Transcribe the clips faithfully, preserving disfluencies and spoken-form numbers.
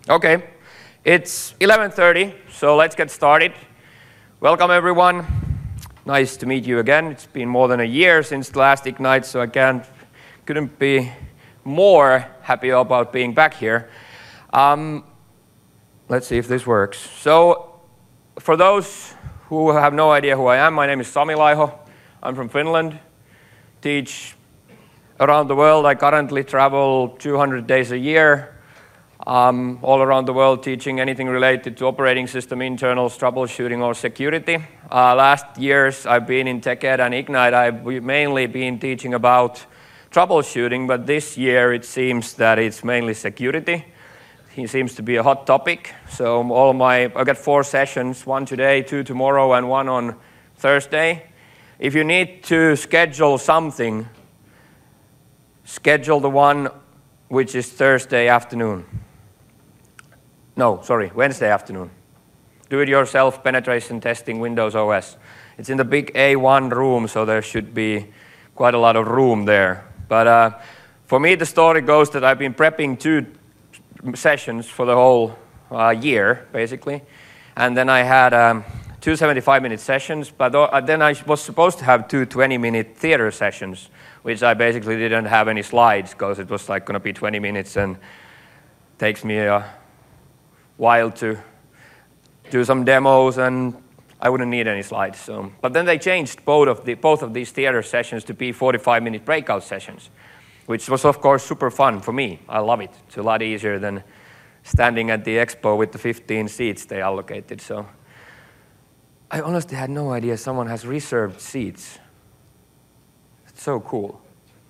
Okay, it's eleven thirty, so let's get started. Welcome everyone. Nice to meet you again. It's been more than a year since the last Ignite, so I can't, couldn't be more happy about being back here. Um, let's see if this works. So, for those who have no idea who I am, my name is Sami Laiho. I'm from Finland. Teach around the world. I currently travel two hundred days a year. Um, all around the world, teaching anything related to operating system, internals, troubleshooting, or security. Uh, last years, I've been in TechEd and Ignite. I've mainly been teaching about troubleshooting, but this year it seems that it's mainly security. It seems to be a hot topic. So all my, I got four sessions, one today, two tomorrow, and one on Thursday. If you need to schedule something, schedule the one which is Thursday afternoon. No, sorry, Wednesday afternoon. Do-it-yourself penetration testing Windows O S. It's in the big A one room, so there should be quite a lot of room there. But uh, for me, the story goes that I've been prepping two sessions for the whole uh, year, basically. And then I had um, two seventy-five minute sessions, but uh, then I was supposed to have two twenty minute theater sessions, which I basically didn't have any slides because it was like going to be twenty minutes and takes me a while to do some demos, and I wouldn't need any slides. So, but then they changed both of the both of these theater sessions to be forty-five minute breakout sessions, which was of course super fun for me. I love it. It's a lot easier than standing at the expo with the fifteen seats they allocated. So I honestly had no idea someone has reserved seats. It's so cool.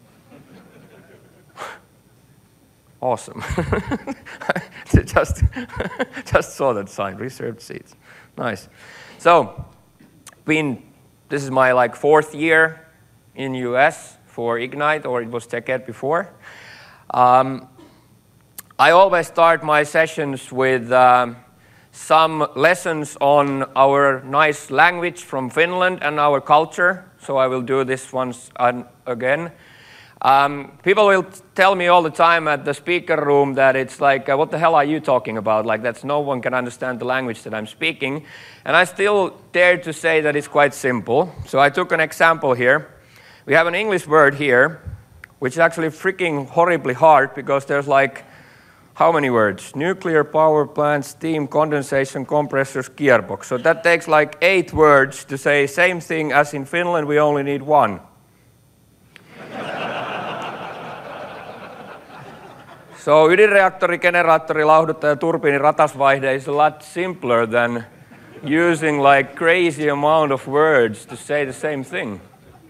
Awesome. just, just saw that sign, reserved seats. Nice. So, been, this is my like fourth year in U S for Ignite, or it was TechEd before. Um, I always start my sessions with um, some lessons on our nice language from Finland and our culture. So I will do this once again. Um, people will tell me all the time at the speaker room that it's like, uh, what the hell are you talking about? Like, that's no one can understand the language that I'm speaking. And I still dare to say that it's quite simple. So I took an example here. We have an English word here, which is actually freaking horribly hard because there's like, how many words? Nuclear power plant, steam, condensation, compressors, gearbox. So that takes like eight words to say same thing as in Finland, we only need one. So ydinreaktori, generaattori, lauhduttaja, turbiini, ratasvaihde is a lot simpler than using like crazy amount of words to say the same thing.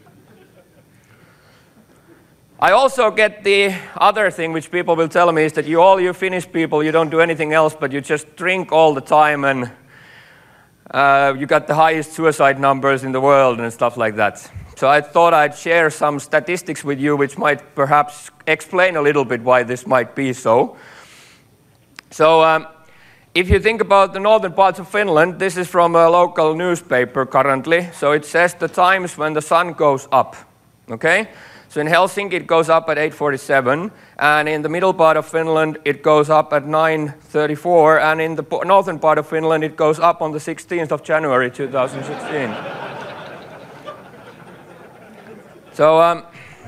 I also get the other thing which people will tell me is that you all you Finnish people, you don't do anything else but you just drink all the time and uh, you got the highest suicide numbers in the world and stuff like that. So I thought I'd share some statistics with you which might perhaps explain a little bit why this might be so. So um, if you think about the northern parts of Finland, this is from a local newspaper currently. So it says the times when the sun goes up, okay? So in Helsinki it goes up at eight forty-seven, and in the middle part of Finland it goes up at nine thirty-four, and in the northern part of Finland it goes up on the sixteenth of January two thousand sixteen. So, um,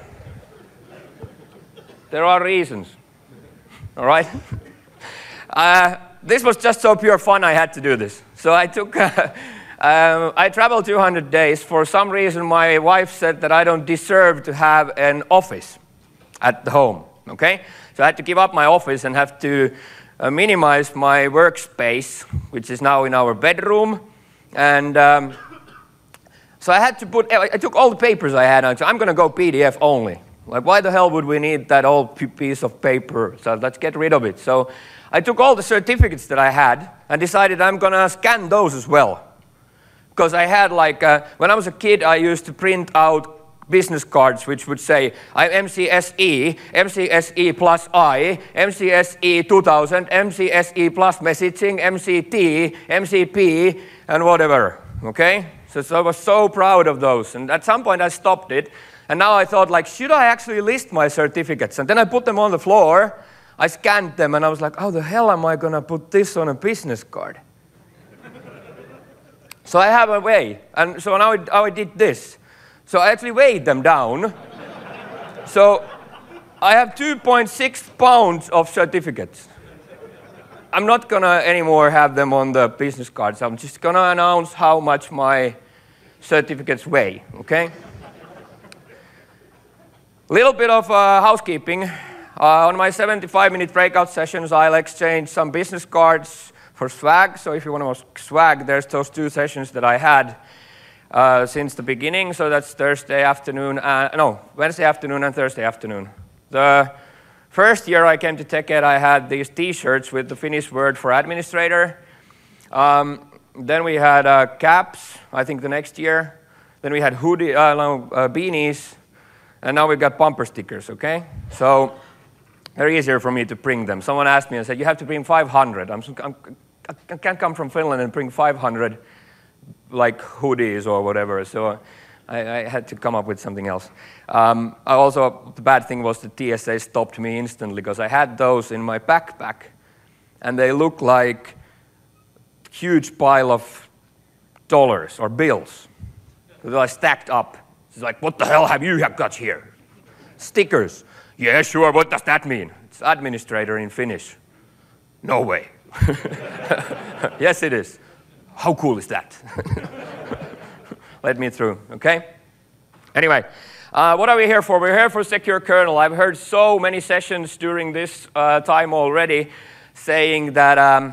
there are reasons, all right? Uh, this was just so pure fun I had to do this. So I took, uh, um, I traveled two hundred days. For some reason my wife said that I don't deserve to have an office at the home, okay? So I had to give up my office and have to uh, minimize my workspace, which is now in our bedroom, and um, so I had to put, I took all the papers I had, so I'm going to go P D F only. Like, why the hell would we need that old piece of paper? So let's get rid of it. So I took all the certificates that I had and decided I'm going to scan those as well. Because I had like, uh, when I was a kid, I used to print out business cards which would say, I'm M C S E, M C S E plus I, M C S E two thousand, M C S E plus messaging, M C T, M C P, and whatever, okay? So, so I was so proud of those, and at some point I stopped it, and now I thought, like, should I actually list my certificates? And then I put them on the floor, I scanned them and I was like, how the hell am I going to put this on a business card? So I have a way. And so now I, now I did this. So I actually weighed them down. So I have two point six pounds of certificates. I'm not going to anymore have them on the business cards. I'm just going to announce how much my certificates weigh, okay? A little bit of uh, housekeeping. Uh, on my seventy-five minute breakout sessions, I'll exchange some business cards for swag. So if you want to swag, there's those two sessions that I had uh, since the beginning. So that's Thursday afternoon, uh, no, Wednesday afternoon and Thursday afternoon. The first year I came to TechEd, I had these T-shirts with the Finnish word for administrator. Um, then we had uh, caps, I think the next year. Then we had hoodie, uh, no, uh, beanies. And now we've got bumper stickers, okay? So they're easier for me to bring them. Someone asked me and said, you have to bring five hundred. I'm, I'm, I can't come from Finland and bring five hundred like hoodies or whatever. So I, I had to come up with something else. Um, I also, the bad thing was the T S A stopped me instantly because I had those in my backpack and they look like a huge pile of dollars or bills. They're like stacked up. It's like, what the hell have you got here? Stickers. Yeah, sure, what does that mean? It's administrator in Finnish. No way. Yes, it is. How cool is that? Let me through, okay? Anyway, uh, what are we here for? We're here for Secure Kernel. I've heard so many sessions during this uh, time already saying that um,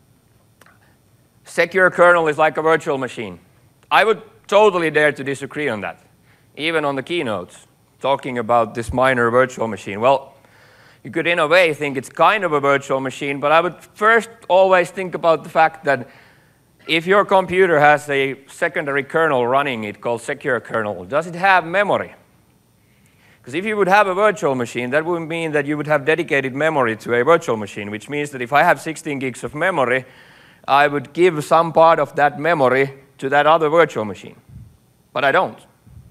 Secure Kernel is like a virtual machine. I would totally dare to disagree on that. Even on the keynotes, talking about this minor virtual machine. Well, you could in a way think it's kind of a virtual machine, but I would first always think about the fact that if your computer has a secondary kernel running it called secure kernel, does it have memory? Because if you would have a virtual machine, that would mean that you would have dedicated memory to a virtual machine, which means that if I have sixteen gigs of memory, I would give some part of that memory to that other virtual machine. But I don't.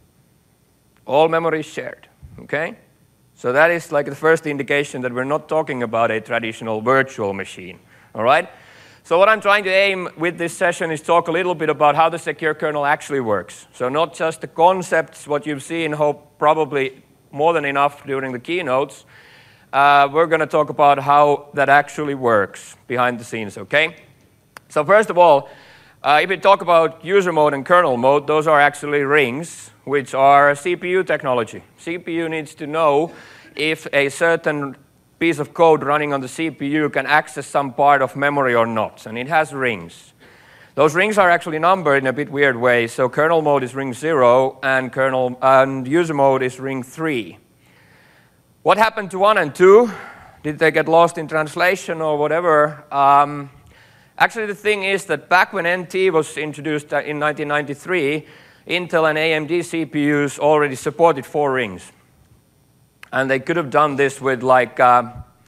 All memory is shared, okay? So that is like the first indication that we're not talking about a traditional virtual machine, all right? So what I'm trying to aim with this session is talk a little bit about how the secure kernel actually works. So not just the concepts, what you've seen, hope probably more than enough during the keynotes. Uh, we're going to talk about how that actually works behind the scenes, okay? So first of all, uh, if we talk about user mode and kernel mode, those are actually rings, which are C P U technology. C P U needs to know if a certain piece of code running on the C P U can access some part of memory or not, and it has rings. Those rings are actually numbered in a bit weird way, so kernel mode is ring zero, and, kernel, and user mode is ring three. What happened to one and two? Did they get lost in translation or whatever? Um, actually, the thing is that back when N T was introduced in nineteen ninety-three, Intel and A M D C P Us already supported four rings. And they could have done this with like uh,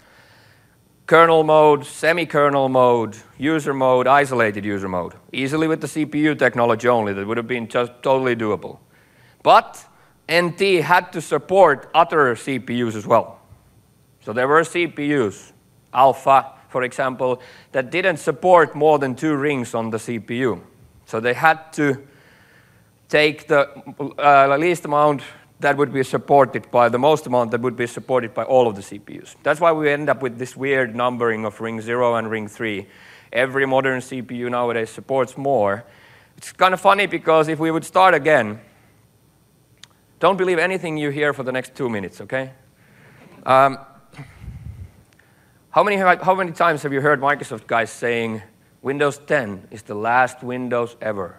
kernel mode, semi-kernel mode, user mode, isolated user mode. Easily with the C P U technology only, that would have been just totally doable. But N T had to support other C P Us as well. So there were C P Us, Alpha, for example, that didn't support more than two rings on the C P U. So they had to take the uh, least amount that would be supported by the most amount that would be supported by all of the C P Us. That's why we end up with this weird numbering of ring zero and ring three. Every modern C P U nowadays supports more. It's kind of funny because if we would start again, don't believe anything you hear for the next two minutes, okay? Um, how many, how many times have you heard Microsoft guys saying, Windows ten is the last Windows ever?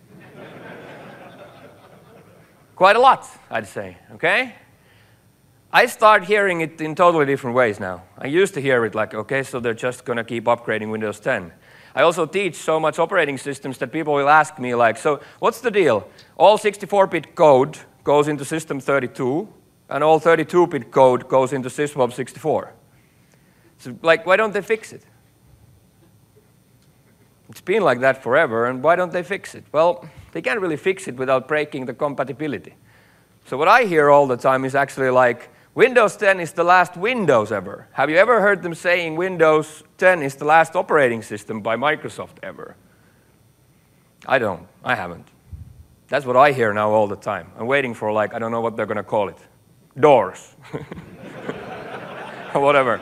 Quite a lot, I'd say, okay? I start hearing it in totally different ways now. I used to hear it like, okay, so they're just going to keep upgrading Windows ten. I also teach so much operating systems that people will ask me like, so what's the deal? All sixty-four bit code goes into System thirty-two, and all thirty-two bit code goes into SysMob sixty-four. So like, why don't they fix it? It's been like that forever, and why don't they fix it? Well, they can't really fix it without breaking the compatibility. So what I hear all the time is actually like, Windows ten is the last Windows ever. Have you ever heard them saying Windows ten is the last operating system by Microsoft ever? I don't. I haven't. That's what I hear now all the time. I'm waiting for, like, I don't know what they're going to call it. Doors. Or whatever.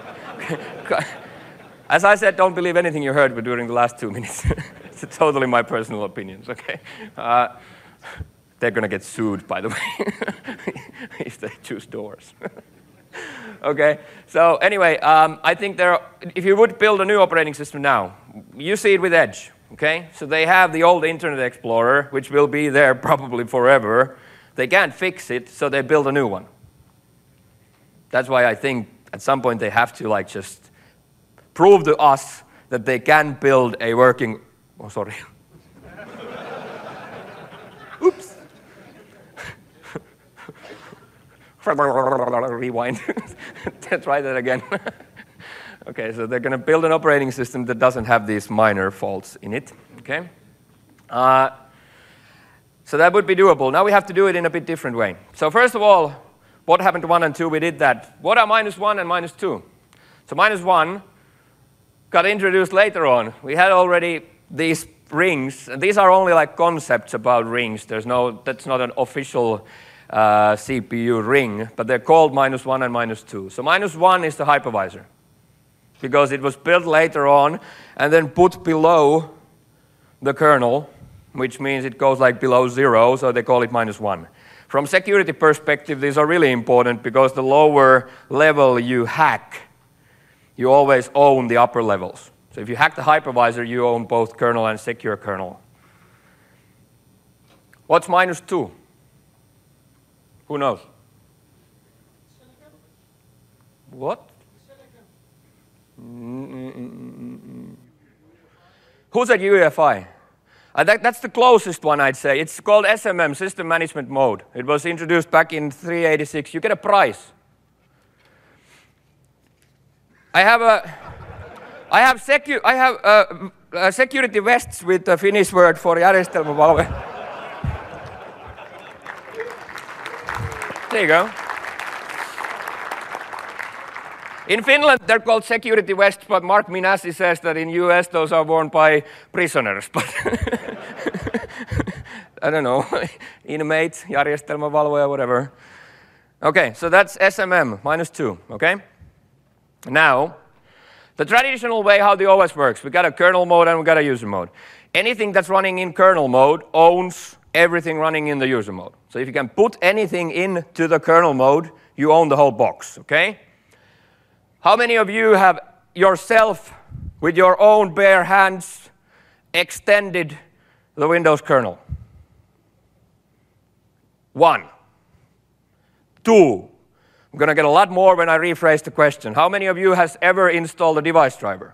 As I said, don't believe anything you heard during the last two minutes. It's totally my personal opinions, okay? Uh, they're going to get sued, by the way, if they choose doors. Okay, so anyway, um, I think there are, if you would build a new operating system now, you see it with Edge, okay? So they have the old Internet Explorer, which will be there probably forever. They can't fix it, so they build a new one. That's why I think at some point they have to like just prove to us that they can build a working, oh sorry. Oops. Rewind. Try that again. Okay, so they're going to build an operating system that doesn't have these minor faults in it. Okay. Uh, so that would be doable. Now we have to do it in a bit different way. So first of all, what happened to one and two? We did that. What are minus one and minus two? So minus one got introduced later on. We had already these rings, and these are only like concepts about rings. There's no, that's not an official uh, C P U ring, but they're called minus one and minus two. So minus one is the hypervisor, because it was built later on and then put below the kernel, which means it goes like below zero, so they call it minus one. From security perspective, these are really important because the lower level you hack, you always own the upper levels. So if you hack the hypervisor, you own both kernel and secure kernel. What's minus two? Who knows? What? Mm-mm-mm-mm. Who's at U E F I? Uh, that, that's the closest one, I'd say. It's called S M M, System Management Mode. It was introduced back in three eighty-six. You get a prize. I have a, I have secu, I have uh, uh, security vests with the Finnish word for järjestelmävalve. There you go. In Finland, they're called security vests, but Mark Minassi says that in U S those are worn by prisoners. But I don't know, inmate, järjestelmävalvoja, whatever. Okay, so that's S M M, minus two, okay? Now, the traditional way how the O S works, we got a kernel mode and we got a user mode. Anything that's running in kernel mode owns everything running in the user mode. So if you can put anything into the kernel mode, you own the whole box, okay? How many of you have yourself, with your own bare hands, extended the Windows kernel? One. Two. I'm going to get a lot more when I rephrase the question. How many of you has ever installed a device driver?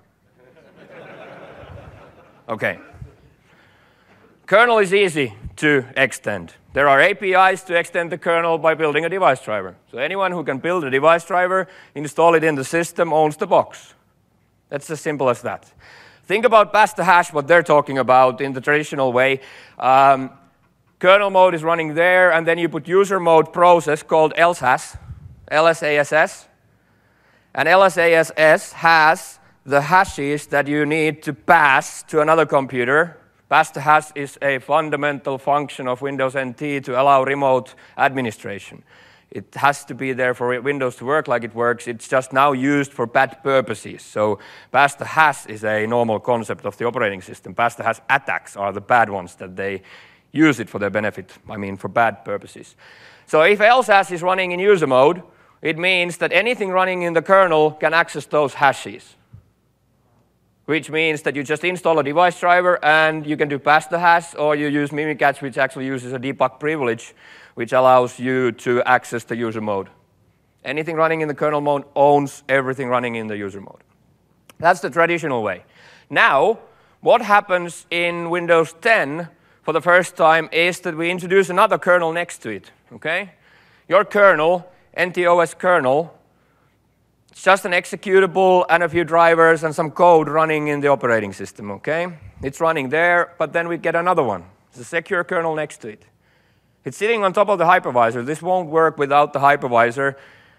Okay. Kernel is easy to extend. There are A P Is to extend the kernel by building a device driver. So anyone who can build a device driver, install it in the system, owns the box. That's as simple as that. Think about pass the hash, what they're talking about in the traditional way. Um, kernel mode is running there, and then you put user mode process called L S A S, L S A S S. And L S A S S has the hashes that you need to pass to another computer. Pass the hash is a fundamental function of Windows N T to allow remote administration. It has to be there for Windows to work like it works. It's just now used for bad purposes. So pass the hash is a normal concept of the operating system. Pass the hash attacks are the bad ones that they use it for their benefit, I mean for bad purposes. So if L S A S is running in user mode, it means that anything running in the kernel can access those hashes, which means that you just install a device driver and you can do pass the hash, or you use Mimikatz, which actually uses a debug privilege, which allows you to access the user mode. Anything running in the kernel mode owns everything running in the user mode. That's the traditional way. Now, what happens in Windows ten for the first time is that we introduce another kernel next to it, okay? Your kernel, N T O S kernel, it's just an executable and a few drivers and some code running in the operating system, okay? It's running there, but then we get another one. It's a secure kernel next to it. It's sitting on top of the hypervisor. This won't work without the hypervisor.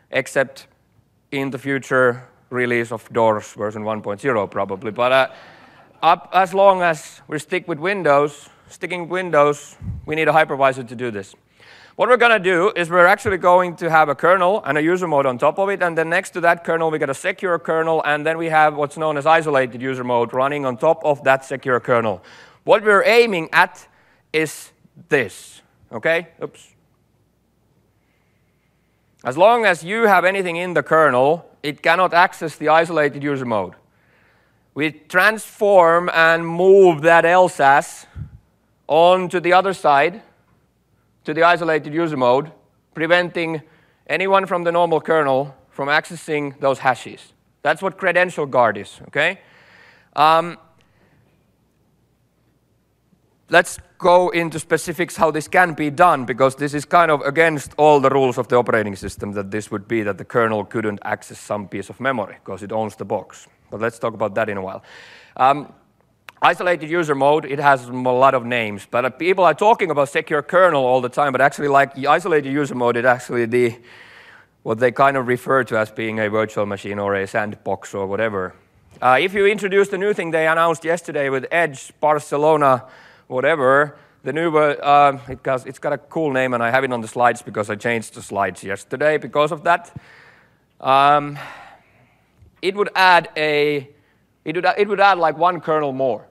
except in the future release of Doors version one point oh probably. But uh, up as long as we stick with Windows, sticking with Windows, we need a hypervisor to do this. What we're going to do is we're actually going to have a kernel and a user mode on top of it, and then next to that kernel we got a secure kernel, and then we have what's known as isolated user mode running on top of that secure kernel. What we're aiming at is this, okay? Oops. As long as you have anything in the kernel, it cannot access the isolated user mode. We transform and move that L S A S onto the other side, to the isolated user mode, preventing anyone from the normal kernel from accessing those hashes. That's what credential guard is, okay? Um, let's go into specifics how this can be done, because this is kind of against all the rules of the operating system that this would be that the kernel couldn't access some piece of memory because it owns the box. But let's talk about that in a while. Um, Isolated user mode, it has a lot of names, but uh, people are talking about secure kernel all the time, but actually like the isolated user mode, it's actually the, what they kind of refer to as being a virtual machine or a sandbox or whatever. Uh, if you introduce the new thing they announced yesterday with Edge, Barcelona, whatever, the new, uh, it got, it's got a cool name, and I have it on the slides because I changed the slides yesterday because of that. Um, it would add a, it would, it would add like one kernel more.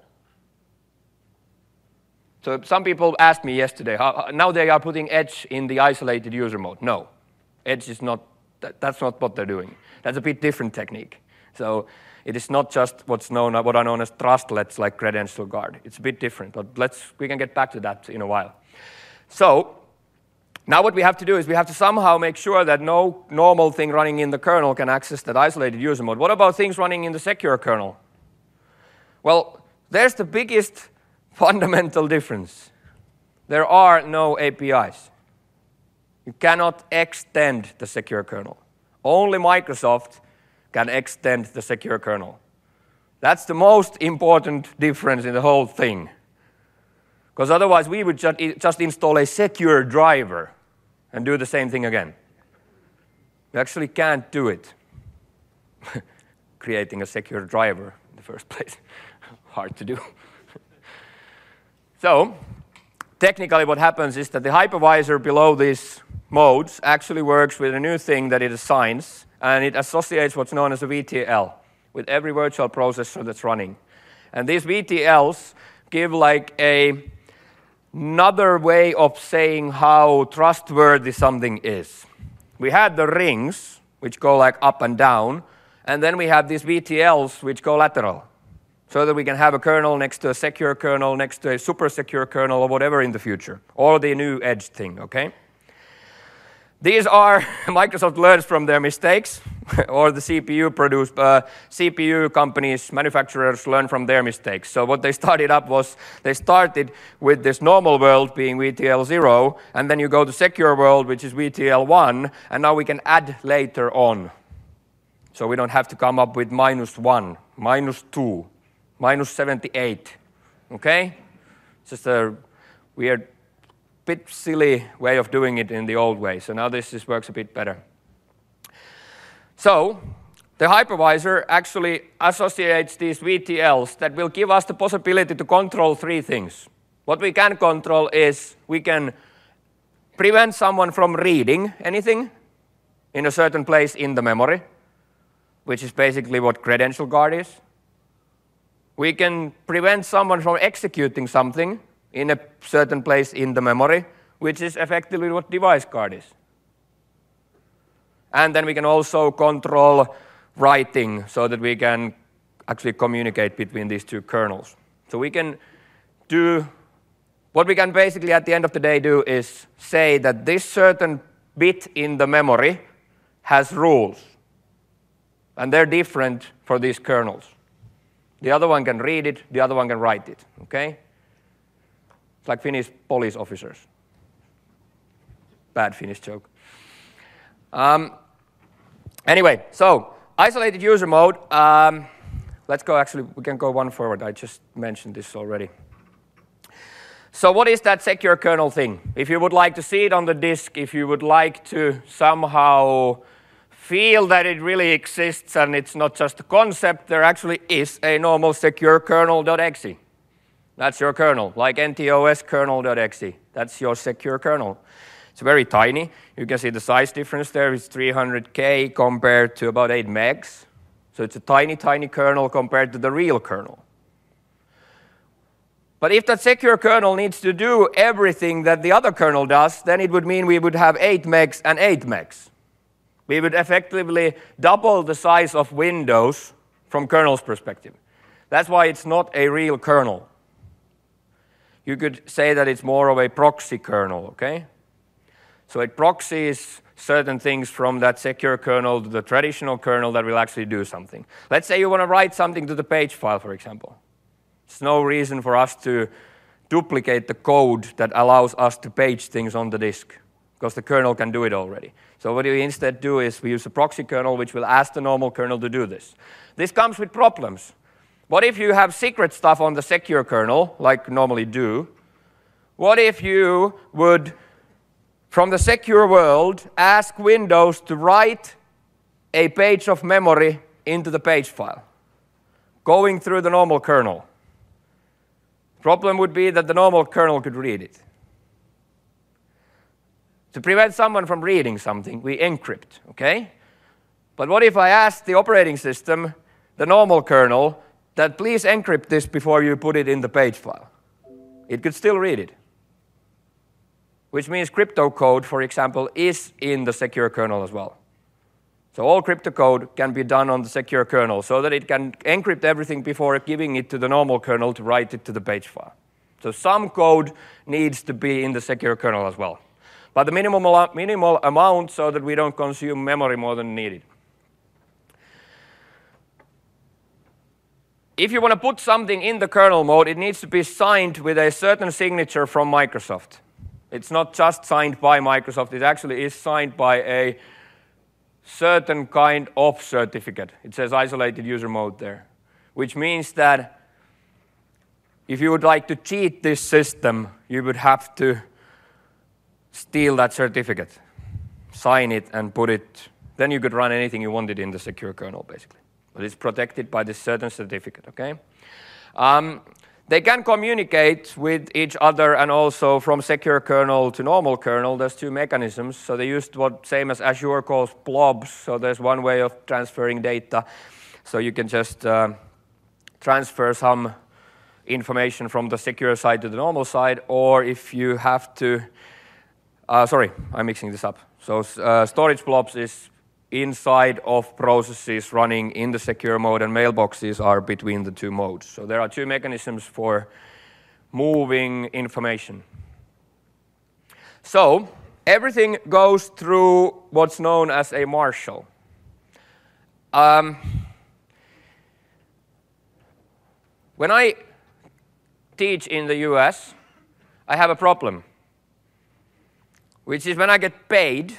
So some people asked me yesterday, how, now they are putting Edge in the isolated user mode. No, Edge is not, that, that's not what they're doing. That's a bit different technique. So it is not just what's known, what are known as trustlets like credential guard. It's a bit different, but let's, we can get back to that in a while. So now what we have to do is we have to somehow make sure that no normal thing running in the kernel can access that isolated user mode. What about things running in the secure kernel? Well, there's the biggest fundamental difference. There are no A P Is. You cannot extend the secure kernel. Only Microsoft can extend the secure kernel. That's the most important difference in the whole thing. Because otherwise we would just, just install a secure driver and do the same thing again. You actually can't do it. Creating a secure driver in the first place. Hard to do. So, technically what happens is that the hypervisor below these modes actually works with a new thing that it assigns, and it associates what's known as a V T L with every virtual processor that's running. And these V T Ls give like a, another way of saying how trustworthy something is. We had the rings, which go like up and down, and then we have these V T Ls which go lateral. So that we can have a kernel next to a secure kernel, next to a super secure kernel, or whatever in the future. Or the new Edge thing, okay? These are, Microsoft learns from their mistakes, or the C P U produced, uh, C P U companies, manufacturers learn from their mistakes. So what they started up was, they started with this normal world being V T L zero, and then you go to secure world, which is V T L one, and now we can add later on. So we don't have to come up with minus one, minus two. minus seventy-eight, okay? It's just a weird, bit silly way of doing it in the old way. So now this just works a bit better. So the hypervisor actually associates these V T Ls that will give us the possibility to control three things. What we can control is we can prevent someone from reading anything in a certain place in the memory, which is basically what credential guard is. We can prevent someone from executing something in a certain place in the memory, which is effectively what device guard is. And then we can also control writing so that we can actually communicate between these two kernels. So we can do, what we can basically at the end of the day do is say that this certain bit in the memory has rules. And they're different for these kernels. The other one can read it, the other one can write it, okay? It's like Finnish police officers. Bad Finnish joke. Um, anyway, so isolated user mode. Um, let's go, actually, we can go one forward. I just mentioned this already. So what is that secure kernel thing? If you would like to see it on the disk, if you would like to somehow feel that it really exists and it's not just a concept, there actually is a normal secure kernel.exe. That's your kernel, like N T O S kernel.exe. That's your secure kernel. It's very tiny. You can see the size difference there is three hundred K compared to about eight megs. So it's a tiny, tiny kernel compared to the real kernel. But if that secure kernel needs to do everything that the other kernel does, then it would mean we would have eight megs and eight megs. We would effectively double the size of Windows from kernel's perspective. That's why it's not a real kernel. You could say that it's more of a proxy kernel, okay? So it proxies certain things from that secure kernel to the traditional kernel that will actually do something. Let's say you want to write something to the page file, for example. There's no reason for us to duplicate the code that allows us to page things on the disk, because the kernel can do it already. So what we instead do is we use a proxy kernel which will ask the normal kernel to do this. This comes with problems. What if you have secret stuff on the secure kernel, like normally do? What if you would, from the secure world, ask Windows to write a page of memory into the page file, going through the normal kernel? Problem would be that the normal kernel could read it. To prevent someone from reading something, we encrypt, okay? But what if I ask the operating system, the normal kernel, that please encrypt this before you put it in the page file? It could still read it. Which means crypto code, for example, is in the secure kernel as well. So all crypto code can be done on the secure kernel so that it can encrypt everything before giving it to the normal kernel to write it to the page file. So some code needs to be in the secure kernel as well. But the minimal, minimal amount so that we don't consume memory more than needed. If you want to put something in the kernel mode, it needs to be signed with a certain signature from Microsoft. It's not just signed by Microsoft, it actually is signed by a certain kind of certificate. It says isolated user mode there, which means that if you would like to cheat this system, you would have to steal that certificate, sign it, and put it. Then you could run anything you wanted in the secure kernel, basically. But it's protected by this certain certificate, okay? Um, they can communicate with each other, and also from secure kernel to normal kernel, there's two mechanisms. So they used what same as Azure calls blobs. So there's one way of transferring data. So you can just uh, transfer some information from the secure side to the normal side, or if you have to, uh, sorry, I'm mixing this up. So uh, storage blobs is inside of processes running in the secure mode, and mailboxes are between the two modes. So there are two mechanisms for moving information. So everything goes through what's known as a marshal. Um, when I teach in the U S, I have a problem, which is when I get paid,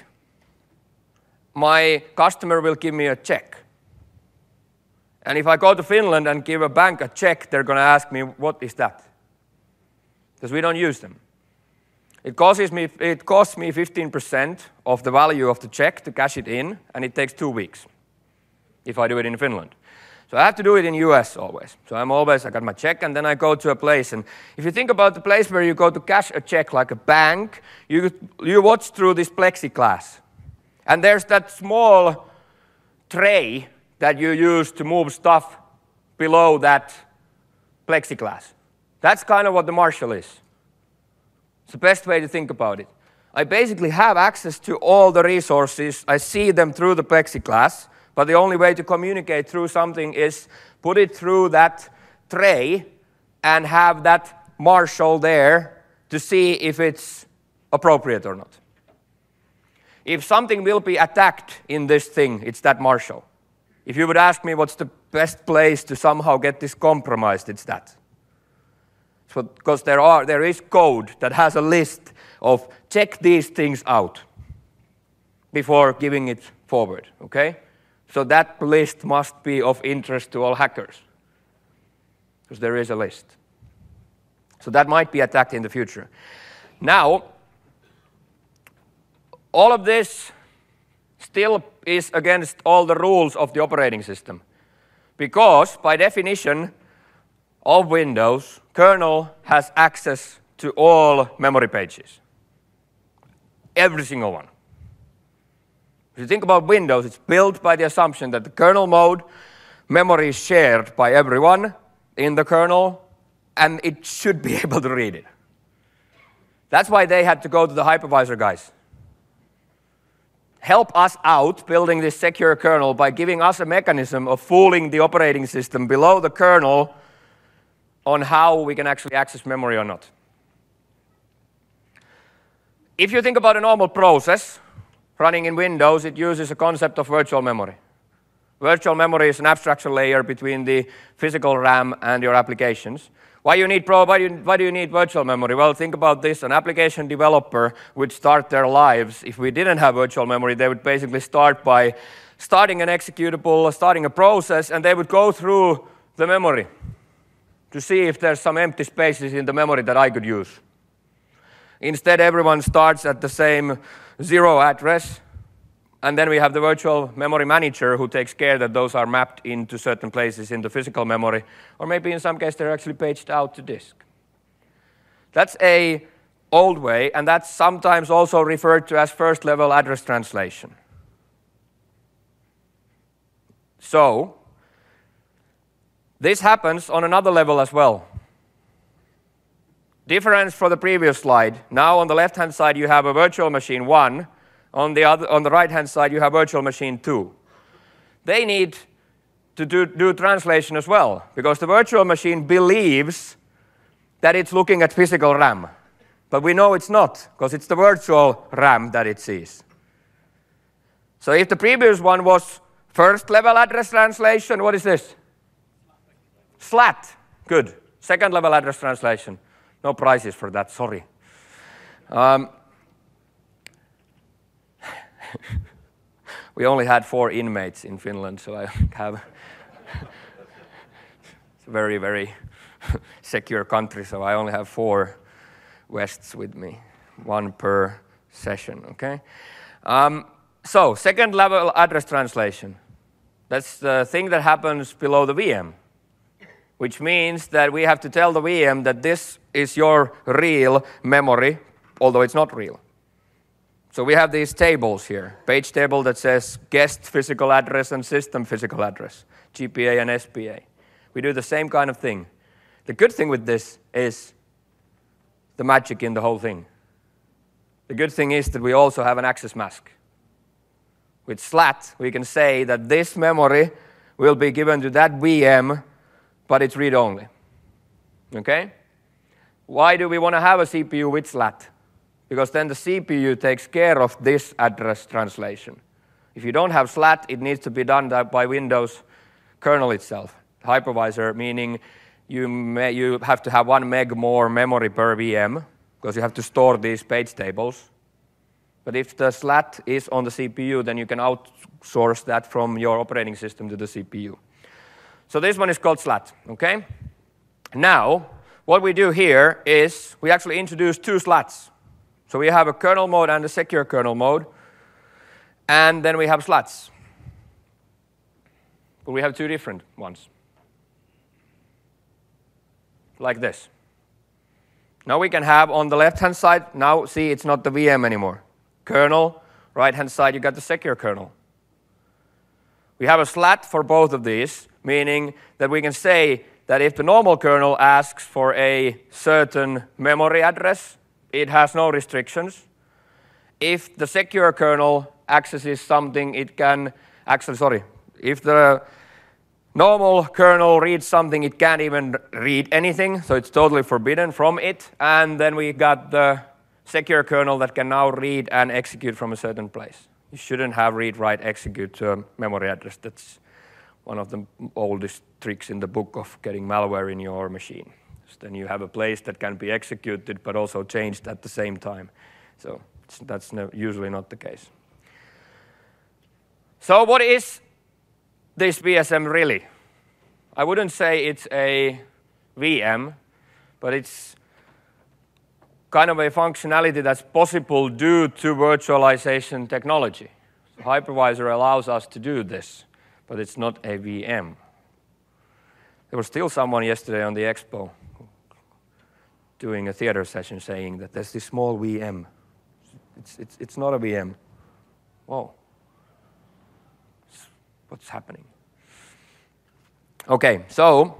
my customer will give me a check. And if I go to Finland and give a bank a check, they're going to ask me, what is that? Because we don't use them. It costs me, it costs me fifteen percent of the value of the check to cash it in, and it takes two weeks if I do it in Finland. So I have to do it in U S always. So I'm always, I got my check, and then I go to a place. And if you think about the place where you go to cash a check, like a bank, you, you watch through this plexiglass. And there's that small tray that you use to move stuff below that plexiglass. That's kind of what the marshal is. It's the best way to think about it. I basically have access to all the resources. I see them through the plexiglass, but the only way to communicate through something is put it through that tray and have that marshal there to see if it's appropriate or not. If something will be attacked in this thing, it's that marshal. If you would ask me what's the best place to somehow get this compromised, it's that. So, because there are, there is code that has a list of check these things out before giving it forward, okay? So that list must be of interest to all hackers, because there is a list. So that might be attacked in the future. Now, all of this still is against all the rules of the operating system. Because, by definition of Windows, kernel has access to all memory pages. Every single one. If you think about Windows, it's built by the assumption that the kernel mode memory is shared by everyone in the kernel, and it should be able to read it. That's why they had to go to the hypervisor guys. Help us out building this secure kernel by giving us a mechanism of fooling the operating system below the kernel on how we can actually access memory or not. If you think about a normal process running in Windows, it uses a concept of virtual memory. Virtual memory is an abstraction layer between the physical RAM and your applications. Why, you need pro, why, do you, why do you need virtual memory? Well, think about this. An application developer would start their lives. If we didn't have virtual memory, they would basically start by starting an executable, starting a process, and they would go through the memory to see if there's some empty spaces in the memory that I could use. Instead, everyone starts at the same zero address, and then we have the virtual memory manager who takes care that those are mapped into certain places in the physical memory, or maybe in some case they're actually paged out to disk. That's a old way, and that's sometimes also referred to as first-level address translation. So, this happens on another level as well. Difference from the previous slide. Now on the left-hand side you have a virtual machine one. On the, other, on the right-hand side, you have virtual machine two. They need to do, do translation as well, because the virtual machine believes that it's looking at physical RAM. But we know it's not, because it's the virtual RAM that it sees. So if the previous one was first-level address translation, what is this? SLAT. Good. Second-level address translation. No prizes for that, sorry. Um, We only had four inmates in Finland, so I have it's a very, very secure country, so I only have four Wests with me, one per session, okay? Um, so, second level address translation. That's the thing that happens below the V M, which means that we have to tell the V M that this is your real memory, although it's not real. So we have these tables here, page table that says guest physical address and system physical address, G P A and S P A. We do the same kind of thing. The good thing with this is the magic in the whole thing. The good thing is that we also have an access mask. With SLAT, we can say that this memory will be given to that V M, but it's read-only. Okay? Why do we want to have a C P U with SLAT? Because then the C P U takes care of this address translation. If you don't have SLAT, it needs to be done by Windows kernel itself. Hypervisor, meaning you, may, you have to have one meg more memory per V M, because you have to store these page tables. But if the SLAT is on the C P U, then you can outsource that from your operating system to the C P U. So this one is called SLAT, okay? Now, what we do here is we actually introduce two SLATs. So we have a kernel mode and a secure kernel mode, and then we have SLATs. But we have two different ones. Like this. Now we can have on the left-hand side, now see it's not the V M anymore. Kernel, right-hand side you got the secure kernel. We have a SLAT for both of these, meaning that we can say that if the normal kernel asks for a certain memory address, it has no restrictions. If the secure kernel accesses something, it can, actually, sorry, if the normal kernel reads something, it can't even read anything, so it's totally forbidden from it. And then we got the secure kernel that can now read and execute from a certain place. You shouldn't have read, write, execute to a memory address. That's one of the oldest tricks in the book of getting malware in your machine. Then you have a place that can be executed but also changed at the same time. So that's no, usually not the case. So what is this V S M really? I wouldn't say it's a V M, but it's kind of a functionality that's possible due to virtualization technology. So hypervisor allows us to do this, but it's not a V M. There was still someone yesterday on the expo doing a theater session saying that there's this small V M. It's, it's, it's not a V M. Whoa. What's happening? Okay, so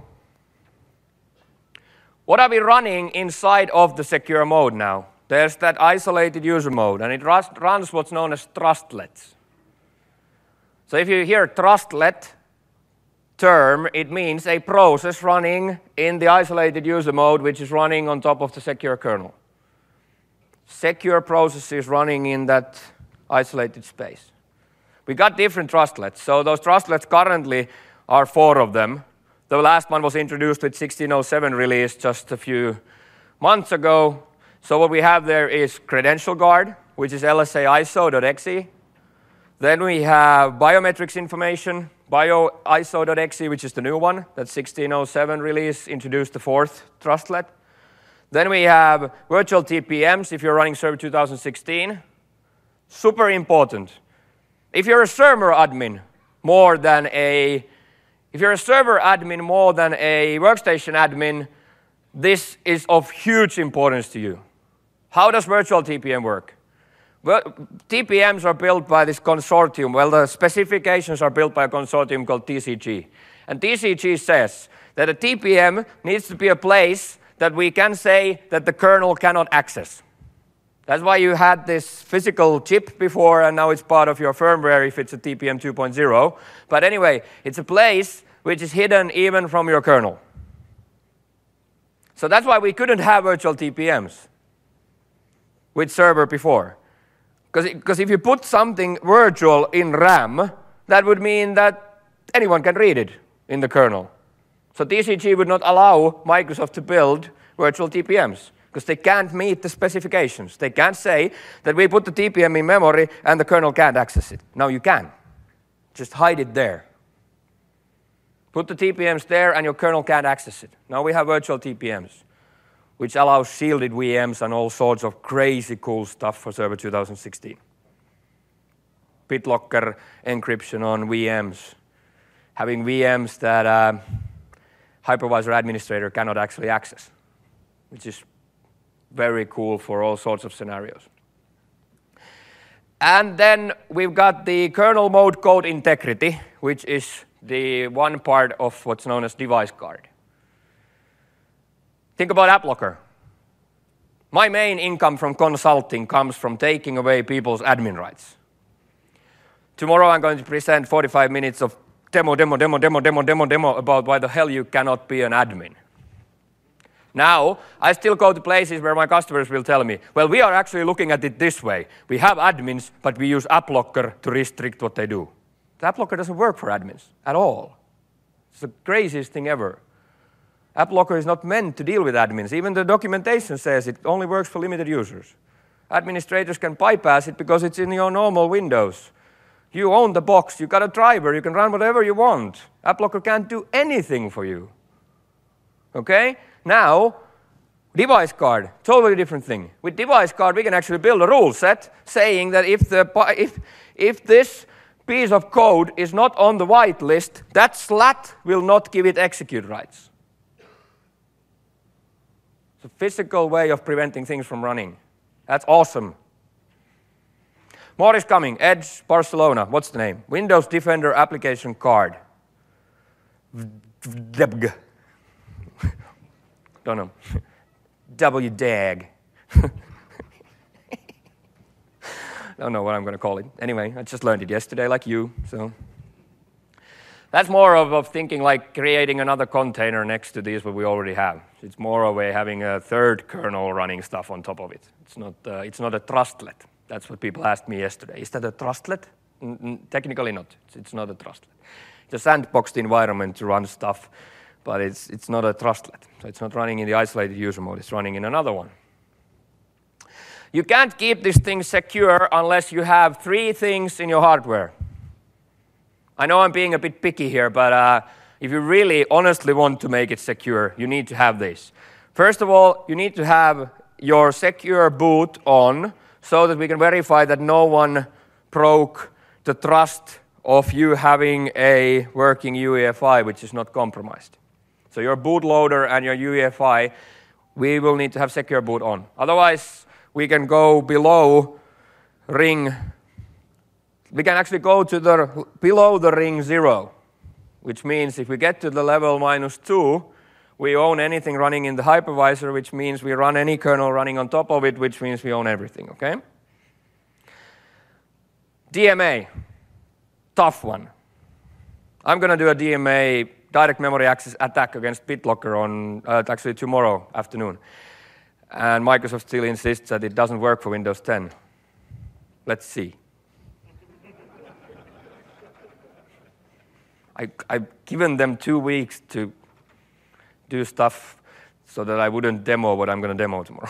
what are we running inside of the secure mode now? There's that isolated user mode, and it runs what's known as trustlets. So if you hear trustlet term, it means a process running in the isolated user mode, which is running on top of the secure kernel. Secure processes running in that isolated space. We got different trustlets. So those trustlets currently are four of them. The last one was introduced with sixteen oh seven release just a few months ago. So what we have there is credential guard, which is L S A I S O.exe. Then we have biometrics information, bioiso.exe, which is the new one. That sixteen oh seven release introduced the fourth trustlet. Then we have virtual T P Ms if you're running Server two thousand sixteen. Super important. If you're a server admin more than a, if you're a server admin more than a workstation admin, this is of huge importance to you. How does virtual T P M work? Well, T P Ms are built by this consortium. Well, the specifications are built by a consortium called T C G. And T C G says that a T P M needs to be a place that we can say that the kernel cannot access. That's why you had this physical chip before, and now it's part of your firmware if it's a T P M two point oh. But anyway, it's a place which is hidden even from your kernel. So that's why we couldn't have virtual T P Ms with server before. Because if you put something virtual in RAM, that would mean that anyone can read it in the kernel. So T C G would not allow Microsoft to build virtual T P Ms because they can't meet the specifications. They can't say that we put the T P M in memory and the kernel can't access it. Now you can. Just hide it there. Put the T P Ms there and your kernel can't access it. Now we have virtual T P Ms, which allows shielded V Ms and all sorts of crazy cool stuff for Server two thousand sixteen. BitLocker encryption on V Ms. Having V Ms that uh, hypervisor administrator cannot actually access, which is very cool for all sorts of scenarios. And then we've got the kernel mode code integrity, which is the one part of what's known as device guard. Think about AppLocker. My main income from consulting comes from taking away people's admin rights. Tomorrow I'm going to present forty-five minutes of demo, demo, demo, demo, demo, demo, demo about why the hell you cannot be an admin. Now, I still go to places where my customers will tell me, well, we are actually looking at it this way. We have admins, but we use AppLocker to restrict what they do. The AppLocker doesn't work for admins at all. It's the craziest thing ever. AppLocker is not meant to deal with admins. Even the documentation says it only works for limited users. Administrators can bypass it because it's in your normal Windows. You own the box, you got a driver, you can run whatever you want. AppLocker can't do anything for you. Okay? Now, device guard, totally different thing. With device guard, we can actually build a rule set saying that if, the, if, if this piece of code is not on the whitelist, that slat will not give it execute rights. It's a physical way of preventing things from running. That's awesome. More is coming. Edge Barcelona. What's the name? Windows Defender Application Card. V D B G. Don't know. W D A G. Don't know what I'm going to call it. Anyway, I just learned it yesterday, like you. So that's more of, of thinking like creating another container next to this what we already have. It's more of a having a third kernel running stuff on top of it. It's not. Uh, it's not a trustlet. That's what people asked me yesterday. Is that a trustlet? N technically not. It's, it's not a trustlet. It's a sandboxed environment to run stuff, but it's it's not a trustlet. So it's not running in the isolated user mode. It's running in another one. You can't keep this thing secure unless you have three things in your hardware. I know I'm being a bit picky here, but uh, if you really honestly want to make it secure, you need to have this. First of all, you need to have your secure boot on so that we can verify that no one broke the trust of you having a working U E F I which is not compromised. So your bootloader and your U E F I, we will need to have secure boot on. Otherwise, we can go below ring. We can actually go to the below the ring zero, which means if we get to the level minus two, we own anything running in the hypervisor, which means we run any kernel running on top of it, which means we own everything, okay? D M A, tough one. I'm going to do a D M A, direct memory access attack against BitLocker on uh, actually tomorrow afternoon. And Microsoft still insists that it doesn't work for Windows ten. Let's see. I, I've given them two weeks to do stuff so that I wouldn't demo what I'm going to demo tomorrow.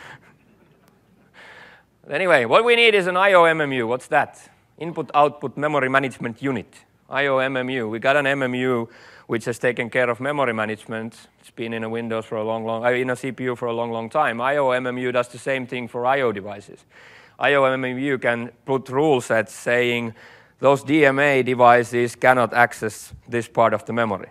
Anyway, what we need is an I O M M U. What's that? Input-Output Memory Management Unit. I O M M U. We got an M M U which has taken care of memory management. It's been in a Windows for a long, long, uh, in a C P U for a long, long time. I O M M U does the same thing for I O devices. I O M M U can put rule sets saying those D M A devices cannot access this part of the memory.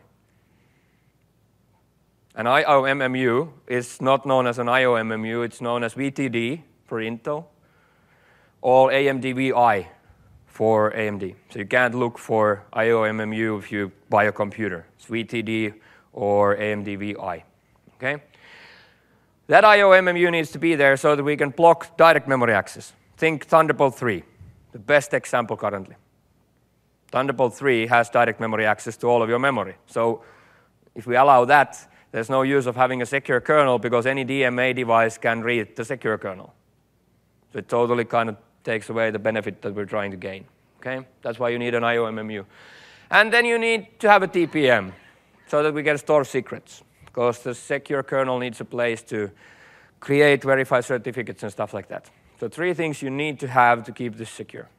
An I O M M U is not known as an I O M M U, it's known as V T D for Intel, or A M D V I for A M D. So you can't look for I O M M U if you buy a computer. It's V T D or A M D V I, okay? That I O M M U needs to be there so that we can block direct memory access. Think Thunderbolt three, the best example currently. Thunderbolt three has direct memory access to all of your memory. So if we allow that, there's no use of having a secure kernel because any D M A device can read the secure kernel. So it totally kind of takes away the benefit that we're trying to gain. Okay? That's why you need an I O M M U. And then you need to have a T P M so that we can store secrets because the secure kernel needs a place to create, verify certificates and stuff like that. So three things you need to have to keep this secure.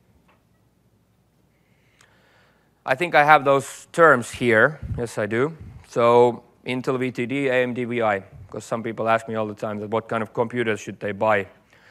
I think I have those terms here. Yes, I do. So Intel V T D, A M D V I, because some people ask me all the time that what kind of computers should they buy.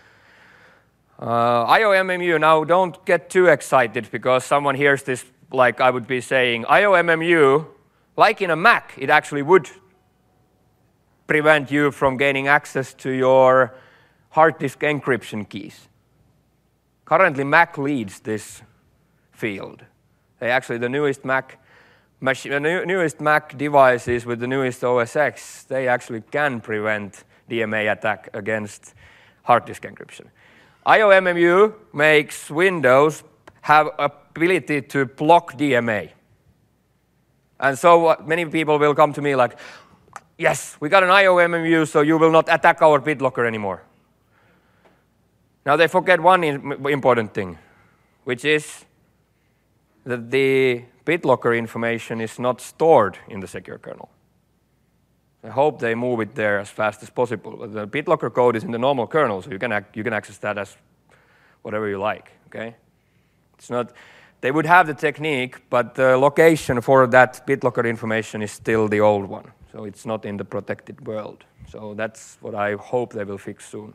Uh, I O M M U, now don't get too excited because someone hears this like I would be saying, I O M M U, like in a Mac, it actually would prevent you from gaining access to your hard disk encryption keys. Currently, Mac leads this field. They actually, the newest Mac, the newest Mac devices with the newest O S X, they actually can prevent D M A attack against hard disk encryption. I O M M U makes Windows have ability to block D M A. And so uh, many people will come to me like, yes, we got an I O M M U, so you will not attack our BitLocker anymore. Now they forget one important thing, which is that the BitLocker information is not stored in the secure kernel. I hope they move it there as fast as possible. The BitLocker code is in the normal kernel, so you can you can access that as whatever you like. Okay, it's not. They would have the technique, but the location for that BitLocker information is still the old one, so it's not in the protected world. So that's what I hope they will fix soon.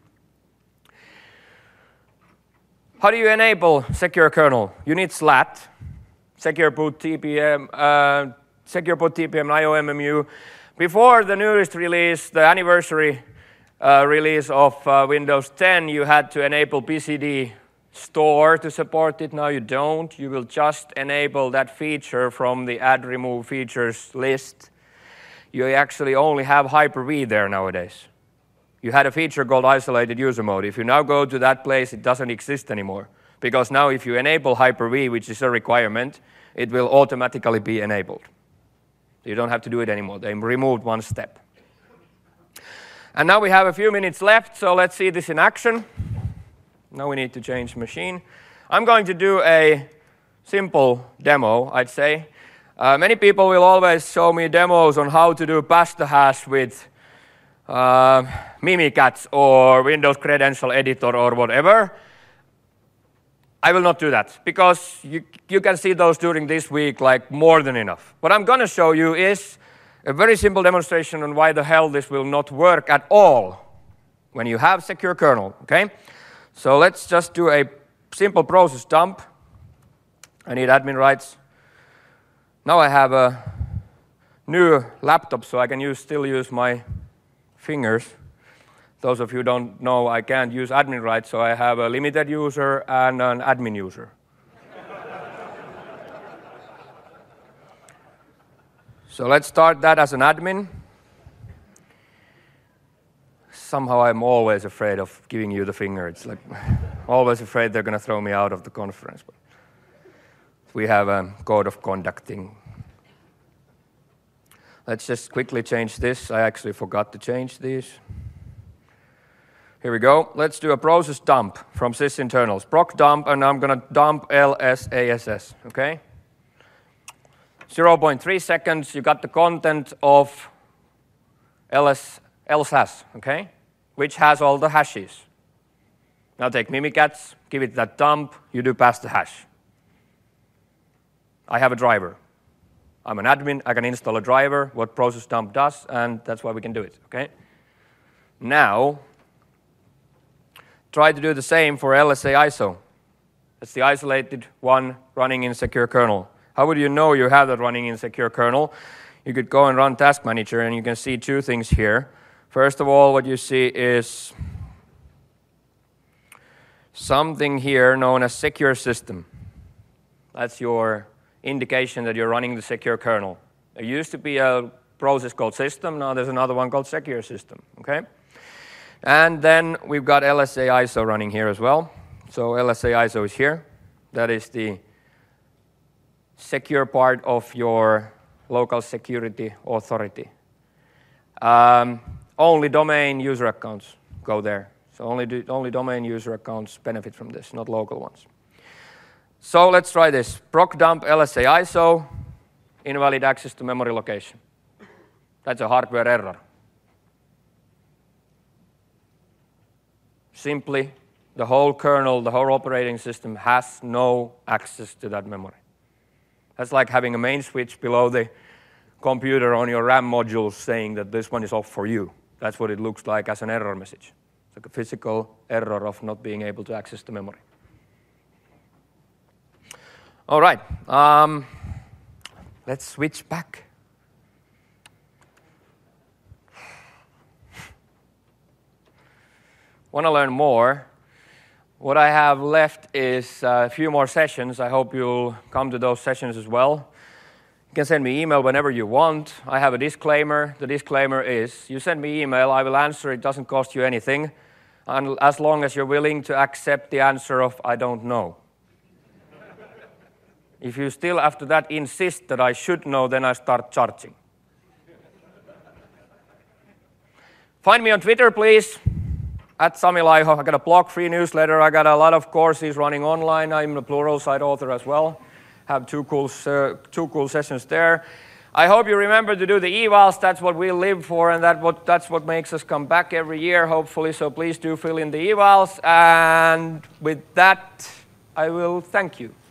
How do you enable secure kernel? You need SLAT, secure boot T P M, uh, secure boot T P M, I O M M U. Before the newest release, the anniversary uh, release of uh, Windows ten, you had to enable B C D store to support it. Now you don't. You will just enable that feature from the add remove features list. You actually only have Hyper-V there nowadays. You had a feature called isolated user mode. If you now go to that place, it doesn't exist anymore. Because now if you enable Hyper-V, which is a requirement, it will automatically be enabled. You don't have to do it anymore. They removed one step. And now we have a few minutes left, so let's see this in action. Now we need to change machine. I'm going to do a simple demo, I'd say. Uh, many people will always show me demos on how to do pasta hash with uh, Mimikatz or Windows Credential Editor or whatever. I will not do that, because you, you can see those during this week like more than enough. What I'm going to show you is a very simple demonstration on why the hell this will not work at all when you have secure kernel, okay? So let's just do a simple process dump. I need admin rights. Now I have a new laptop, so I can use, still use my fingers. Those of you who don't know, I can't use admin rights, so I have a limited user and an admin user. So let's start that as an admin. Somehow I'm always afraid of giving you the finger. It's like, always afraid they're going to throw me out of the conference. But we have a code of conducting. Let's just quickly change this. I actually forgot to change these. Here we go. Let's do a process dump from sysinternals. Proc dump, and I'm going to dump L S A S S, okay? zero point three seconds, you got the content of L S, lshash, okay? Which has all the hashes. Now take Mimikatz, give it that dump, you do pass the hash. I have a driver. I'm an admin, I can install a driver, what process dump does, and that's why we can do it, okay? Now, try to do the same for L S A I S O. That's the isolated one running in secure kernel. How would you know you have that running in secure kernel? You could go and run Task Manager, and you can see two things here. First of all, what you see is something here known as secure system. That's your indication that you're running the secure kernel. There used to be a process called system, now there's another one called secure system, okay? And then we've got L S A I S O running here as well. So L S A I S O is here. That is the secure part of your local security authority. Um, only domain user accounts go there. So only, do, only domain user accounts benefit from this, not local ones. So let's try this. Proc dump L S A I S O, invalid access to memory location. That's a hardware error. Simply, the whole kernel, the whole operating system has no access to that memory. That's like having a main switch below the computer on your RAM modules saying that this one is off for you. That's what it looks like as an error message. It's like a physical error of not being able to access the memory. All right, um, let's switch back. Want to learn more? What I have left is a few more sessions. I hope you'll come to those sessions as well. You can send me email whenever you want. I have a disclaimer. The disclaimer is, you send me email, I will answer. It doesn't cost you anything, and as long as you're willing to accept the answer of I don't know. If you still after that insist that I should know, then I start charging. Find me on Twitter, please. At Sami Laiho. I got a blog, free newsletter. I got a lot of courses running online. I'm a Pluralsight author as well. Have two cool, uh, two cool sessions there. I hope you remember to do the evals. That's what we live for, and that what, that's what makes us come back every year, hopefully. So please do fill in the evals. And with that, I will thank you.